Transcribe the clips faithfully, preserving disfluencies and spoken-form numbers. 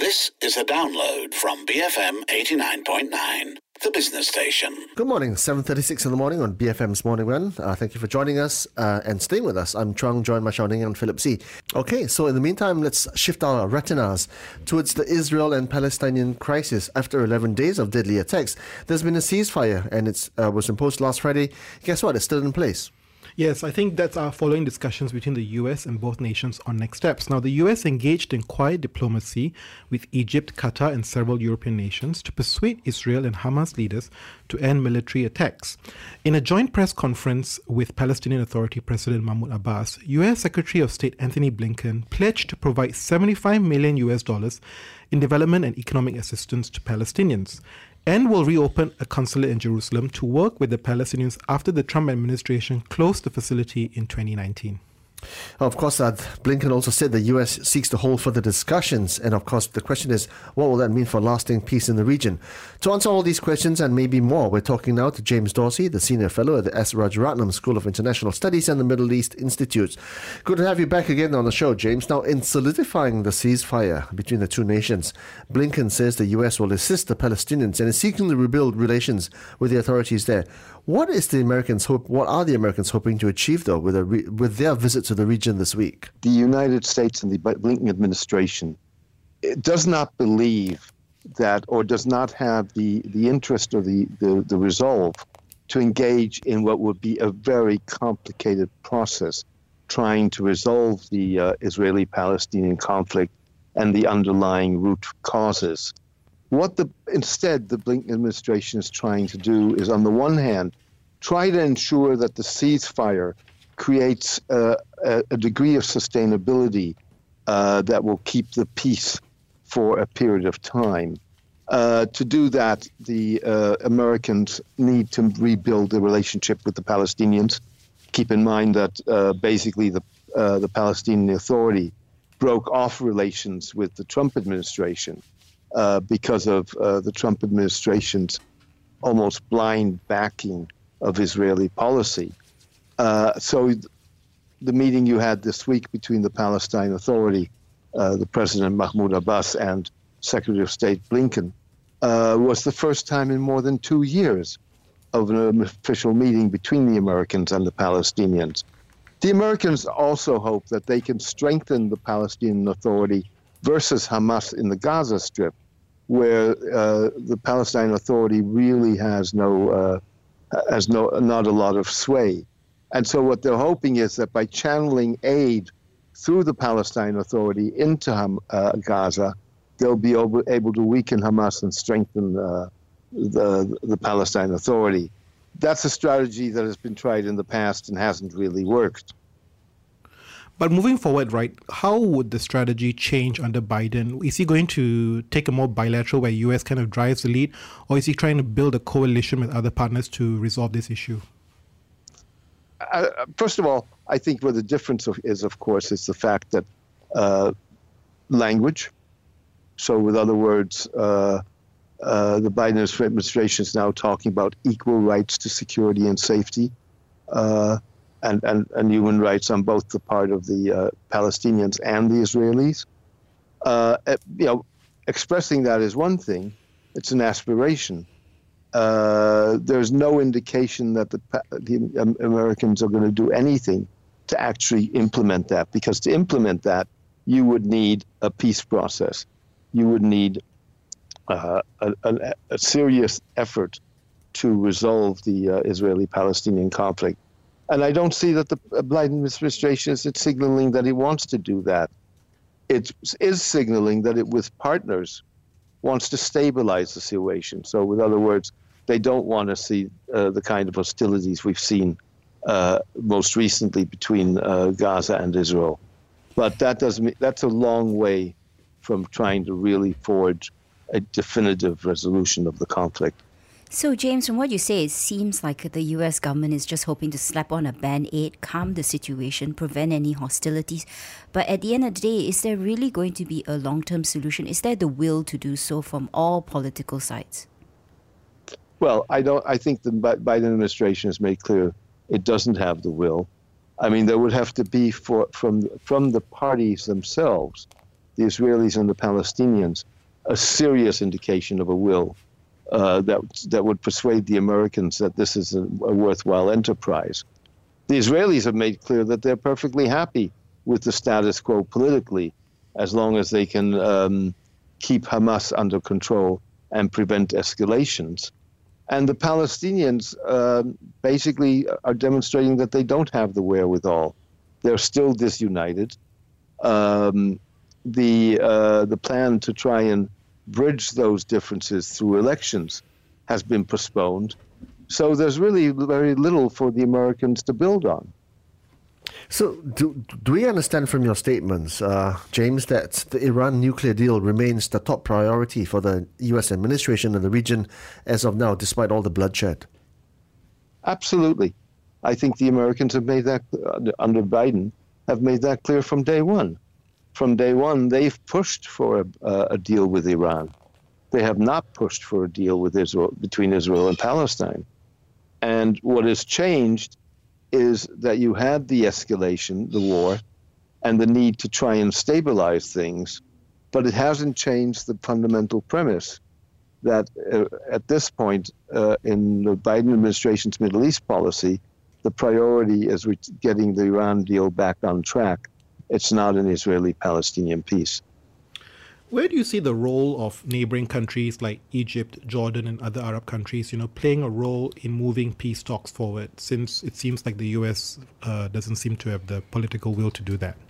This is a download from B F M eighty-nine point nine, the business station. Good morning, seven thirty-six in the morning on B F M's Morning Run. Uh, thank you for joining us uh, and staying with us. I'm Chuang, joined by Xiao Ning and Philip C. Okay, so in the meantime, let's shift our retinas towards the Israel and Palestinian crisis. After eleven days of deadly attacks, there's been a ceasefire and it uh, was imposed last Friday. Guess what? It's still in place. Yes, I think that's our following discussions between the U S and both nations on next steps. Now, the U S engaged in quiet diplomacy with Egypt, Qatar, and several European nations to persuade Israel and Hamas leaders to end military attacks. In a joint press conference with Palestinian Authority President Mahmoud Abbas, U S Secretary of State Anthony Blinken pledged to provide seventy-five million U S dollars in development and economic assistance to Palestinians, and will reopen a consulate in Jerusalem to work with the Palestinians after the Trump administration closed the facility in twenty nineteen. Of course, uh, Blinken also said the U S seeks to hold further discussions. And of course, the question is, what will that mean for lasting peace in the region? To answer all these questions and maybe more, we're talking now to James Dorsey, the Senior Fellow at the S. Rajaratnam School of International Studies and the Middle East Institute. Good to have you back again on the show, James. Now, in solidifying the ceasefire between the two nations, Blinken says the U S will assist the Palestinians and is seeking to rebuild relations with the authorities there. What is the Americans hope? What are the Americans hoping to achieve, though, with a re- with their visit to the region this week? The United States and the Blinken administration does not believe that, or does not have the, the interest or the, the, the resolve to engage in what would be a very complicated process, trying to resolve the uh, Israeli-Palestinian conflict and the underlying root causes. What the instead the Blinken administration is trying to do is, on the one hand, try to ensure that the ceasefire creates uh, a, a degree of sustainability uh, that will keep the peace for a period of time. Uh, to do that, the uh, Americans need to rebuild the relationship with the Palestinians. Keep in mind that uh, basically the uh, the Palestinian Authority broke off relations with the Trump administration uh, because of uh, the Trump administration's almost blind backing of Israeli policy. Uh, so the meeting you had this week between the Palestine Authority, uh, the President Mahmoud Abbas and Secretary of State Blinken, uh, was the first time in more than two years of an official meeting between the Americans and the Palestinians. The Americans also hope that they can strengthen the Palestinian Authority versus Hamas in the Gaza Strip, where uh, the Palestine Authority really has no, uh, has no, not a lot of sway. And so what they're hoping is that by channeling aid through the Palestine Authority into Ham, uh, Gaza, they'll be able, able to weaken Hamas and strengthen uh, the, the Palestine Authority. That's a strategy that has been tried in the past and hasn't really worked. But moving forward, right, how would the strategy change under Biden? Is he going to take a more bilateral where U S kind of drives the lead, or is he trying to build a coalition with other partners to resolve this issue? Uh, first of all, I think where the difference of, is, of course, is the fact that uh, language. So, with other words, uh, uh, the Biden administration is now talking about equal rights to security and safety, uh, and, and, and human rights on both the part of the uh, Palestinians and the Israelis. Uh, you know, expressing that is one thing; it's an aspiration. Uh, there's no indication that the, the Americans are going to do anything to actually implement that, because to implement that, you would need a peace process. You would need uh, a, a, a serious effort to resolve the uh, Israeli-Palestinian conflict. And I don't see that the Biden administration is signaling that it wants to do that. It is signaling that it, with partners, wants to stabilize the situation. So, with other words, they don't want to see uh, the kind of hostilities we've seen uh, most recently between uh, Gaza and Israel. But that doesn't. That's a long way from trying to really forge a definitive resolution of the conflict. So, James, from what you say, it seems like the U S government is just hoping to slap on a band-aid, calm the situation, prevent any hostilities. But at the end of the day, is there really going to be a long-term solution? Is there the will to do so from all political sides? Well, I don't. I think the Biden administration has made clear it doesn't have the will. I mean, there would have to be for from from the parties themselves the Israelis and the Palestinians, a serious indication of a will uh, that that would persuade the Americans that this is a, a worthwhile enterprise. The Israelis have made clear that they're perfectly happy with the status quo politically, as long as they can um, keep Hamas under control and prevent escalations. And the Palestinians uh, basically are demonstrating that they don't have the wherewithal. They're still disunited. Um, the uh, the plan to try and bridge those differences through elections has been postponed. So there's really very little for the Americans to build on. So do, do we understand from your statements, uh, James, that the Iran nuclear deal remains the top priority for the U S administration in the region as of now, despite all the bloodshed? Absolutely. I think the Americans have made that, uh, under Biden, have made that clear from day one. From day one, they've pushed for a, uh, a deal with Iran. They have not pushed for a deal with Israel, between Israel and Palestine. And what has changed is that you had the escalation, the war, and the need to try and stabilize things, but it hasn't changed the fundamental premise that uh, at this point uh, in the Biden administration's Middle East policy, the priority is re- getting the Iran deal back on track. It's not an Israeli-Palestinian peace. Where do you see the role of neighboring countries like Egypt, Jordan, and other Arab countries, you know, playing a role in moving peace talks forward, since it seems like the U S uh, doesn't seem to have the political will to do that?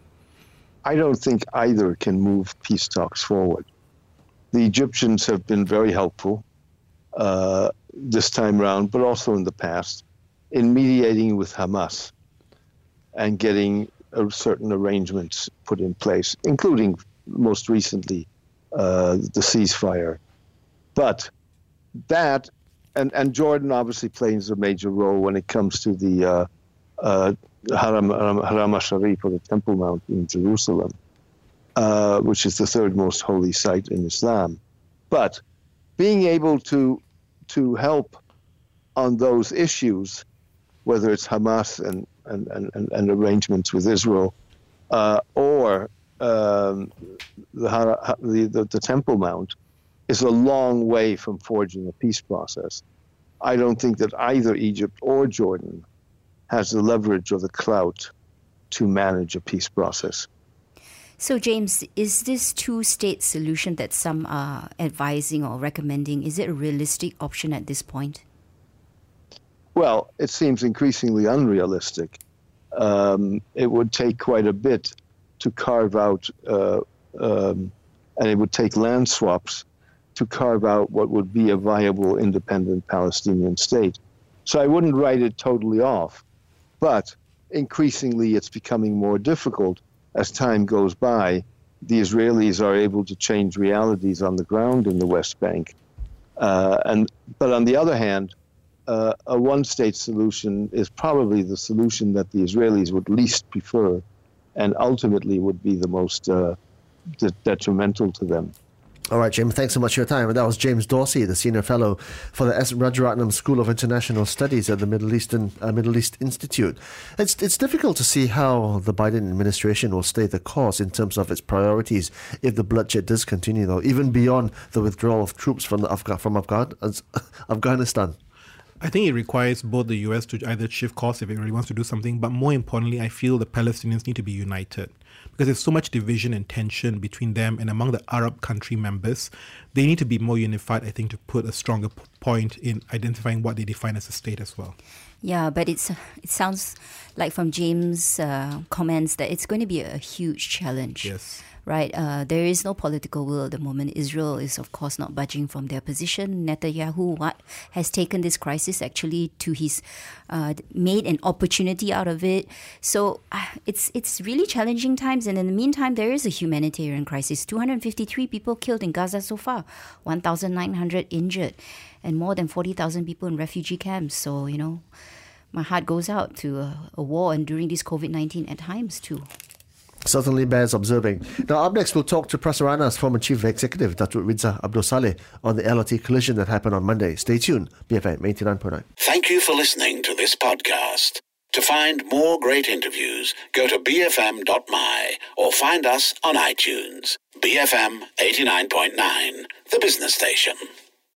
I don't think either can move peace talks forward. The Egyptians have been very helpful uh, this time around, but also in the past, in mediating with Hamas and getting uh, certain arrangements put in place, including most recently, uh, the ceasefire. But that, and, and Jordan obviously plays a major role when it comes to the uh, uh, Haram, Haram al-Sharif, or the Temple Mount in Jerusalem, uh, which is the third most holy site in Islam. But being able to to help on those issues, whether it's Hamas and, and, and, and arrangements with Israel, uh, or Um, the, the, the, the Temple Mount, is a long way from forging a peace process. I don't think that either Egypt or Jordan has the leverage or the clout to manage a peace process. So, James, is this two-state solution that some are advising or recommending, is it a realistic option at this point? Well, it seems increasingly unrealistic. Um, it would take quite a bit to carve out, uh, um, and it would take land swaps to carve out what would be a viable independent Palestinian state. So I wouldn't write it totally off, but increasingly it's becoming more difficult as time goes by. The Israelis are able to change realities on the ground in the West Bank. Uh, and but on the other hand, uh, a one-state solution is probably the solution that the Israelis would least prefer, and ultimately would be the most uh, de- detrimental to them. All right, James, thanks so much for your time. And that was James Dorsey, the Senior Fellow for the S. Rajaratnam School of International Studies at the Middle Eastern uh, Middle East Institute. It's it's difficult to see how the Biden administration will stay the course in terms of its priorities if the bloodshed does continue, though, even beyond the withdrawal of troops from the Afga- from Afghan- Afghanistan. I think it requires both the U S to either shift course if it really wants to do something, but more importantly, I feel the Palestinians need to be united because there's so much division and tension between them and among the Arab country members. They need to be more unified, I think, to put a stronger point in identifying what they define as a state as well. Yeah, but it's it sounds like from James' uh, comments that it's going to be a huge challenge. Yes. Right, uh, there is no political will at the moment. Israel is, of course, not budging from their position. Netanyahu what, has taken this crisis actually to his, uh, made an opportunity out of it. So uh, it's it's really challenging times. And in the meantime, there is a humanitarian crisis. two hundred fifty-three people killed in Gaza so far, one thousand nine hundred injured, and more than forty thousand people in refugee camps. So, you know, my heart goes out to a, a war, and during this COVID nineteen at times too. Certainly bears observing. Now, up next, we'll talk to Prasarana's former Chief Executive, Datuk Ridza Abdul Saleh, on the L R T collision that happened on Monday. Stay tuned, B F M eighty-nine point nine. Thank you for listening to this podcast. To find more great interviews, go to b f m dot m y or find us on iTunes. B F M eighty-nine point nine, the business station.